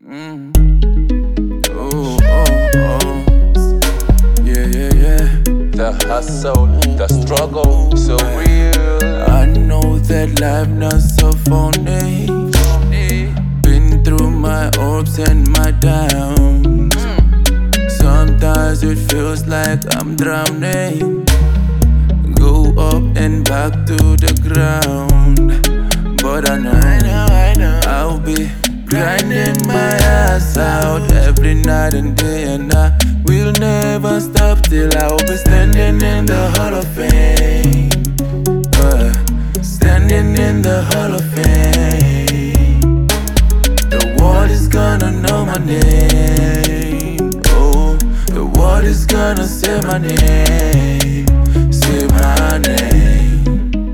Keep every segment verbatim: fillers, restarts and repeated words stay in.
Mm. Oh, oh, oh. Yeah, yeah, yeah. The hustle, the struggle, so real. I know that life not so phony. Been through my ups and my downs. Sometimes it feels like I'm drowning. Go up and back to the ground. But I know, I know, I know I'll be grinding my ass out every night and day, and I will never stop till I'll be standing in the Hall of Fame. Uh, standing in the Hall of Fame. The world is gonna know my name. Oh, the world is gonna say my name. Say my name.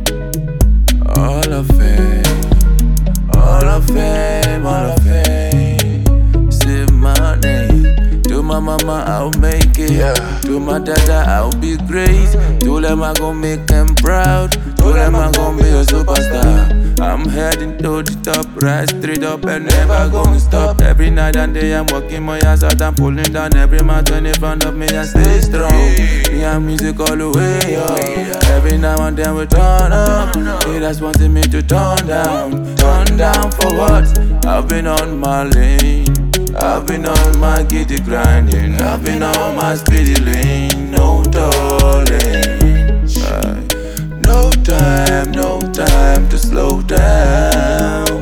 All of fame. All of fame, all of fame. Say my name. To my mama, I'll make it. Yeah. To my dada, I'll be great. To them, I gon' make them proud. To them, I gon' be a superstar. I'm heading to the top, right straight up and never gonna stop. Every night and day, I'm working my ass out and pulling down every mountain in front of me and stay strong. Me and music all the way up. Every now and then we turn up. Haters wanting me to turn down. Turn down for what? I've been on my lane. I've been on my giddy grinding. I've been on my speedy lane. No darling. Uh, no time, no time to slow down.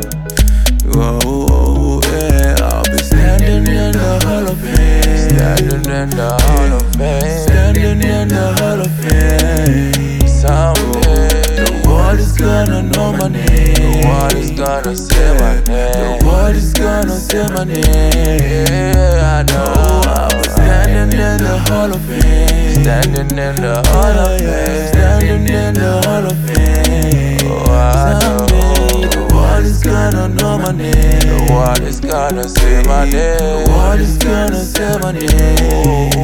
Oh, yeah. I'll be standing in the Hall of Fame. Standing in the Hall of Fame. Standing in the Hall of Fame. Someday The world is gonna know my name. the world is gonna say my name. The world is gonna say my name. Yeah, I know. I was standing in the Hall of Fame. Standing in the Hall of Fame. Standing in the Hall of Fame. Oh, I Someday the world is gonna know my name. The world is gonna say my name. The world is gonna say my name.